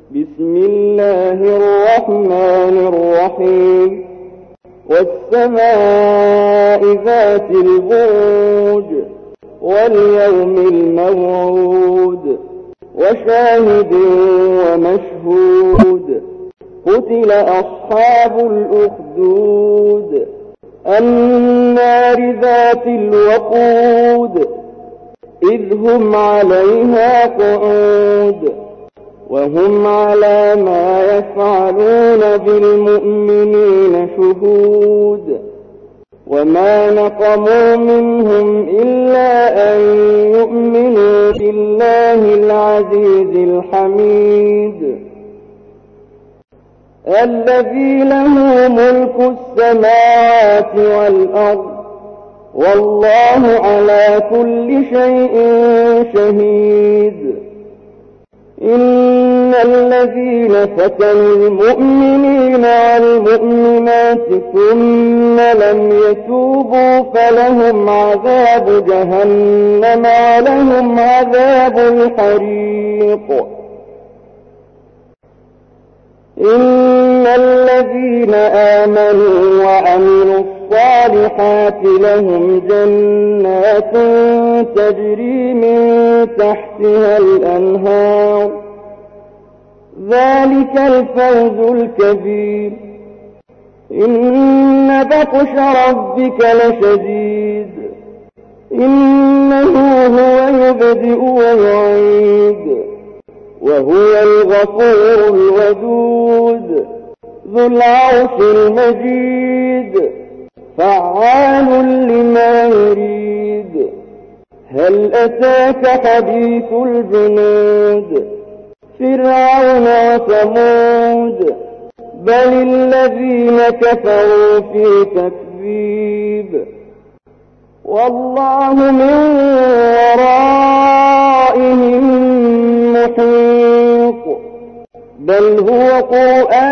بسم الله الرحمن الرحيم والسماء ذات البروج واليوم الموعود وشاهد ومشهود قتل أصحاب الأخدود النار ذات الوقود إذ هم عليها قعود وهم على ما يفعلون بالمؤمنين شهود وما نقموا منهم إلا أن يؤمنوا بالله العزيز الحميد الذي له ملك السماوات والأرض والله على كل شيء شهيد إن الذين فتنوا المؤمنين والمؤمنات ثم لم يتوبوا فلهم عذاب جهنم ولهم عذاب الحريق إن الذين آمنوا وعملوا الصالحات لهم جنات تجري من تحتها الأنهار ذلك الفوز الكبير إن بطش ربك لشديد إنه هو يبدئ ويعيد وهو الغفور الودود ذو العرش المجيد فعال لما يريد هل أتاك حديث الجنود فرعون وثمود بل الذين كفروا في تكذيب والله من ورائهم محيط بل هو قرآن